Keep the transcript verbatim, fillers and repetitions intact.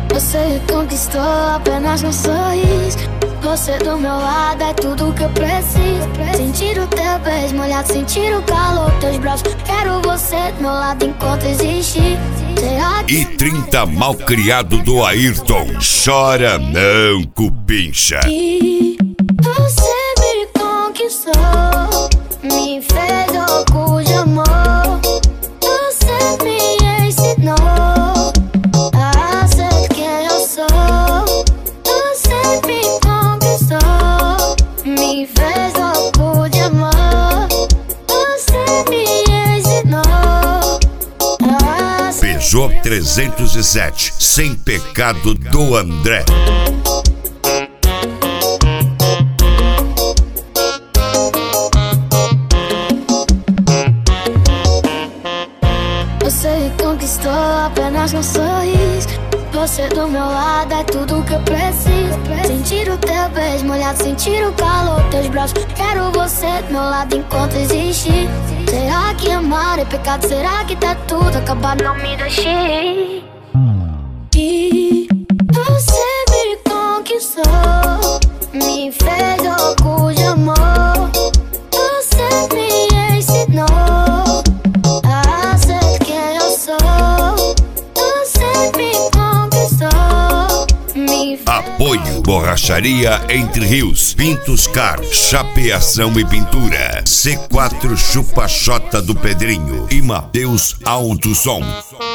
Você conquistou apenas um sorriso. Você do meu lado é tudo que eu preciso. Sentir o teu beijo molhado, sentir o calor dos teus braços. Quero você do meu lado enquanto existir. E trinta Malcriado do Ayrton. Chora não, cupincha. E você me conquistou, me fez louco de amor. Você me ensinou a ser quem eu sou. Você me conquistou, me fez louco de amor. Você me ensinou a ser Peugeot trezentos e sete, Sem Pecado do André. Você me conquistou apenas um sorriso. Você do meu lado é tudo que eu preciso. Sentir o teu beijo molhado, sentir o calor dos teus braços. Quero você do meu lado enquanto existir. Será que amar é pecado? Será que tá tudo acabado? Não me deixe. E você me conquistou, me fez louco de amor. Você me ensinou a ser quem eu sou. Você me conquistou, me fez Apoio Borracharia Entre Rios, Pintos Car, Chapeação e Pintura, C quatro Chupa-Chota do Pedrinho e Mateus Alto Som.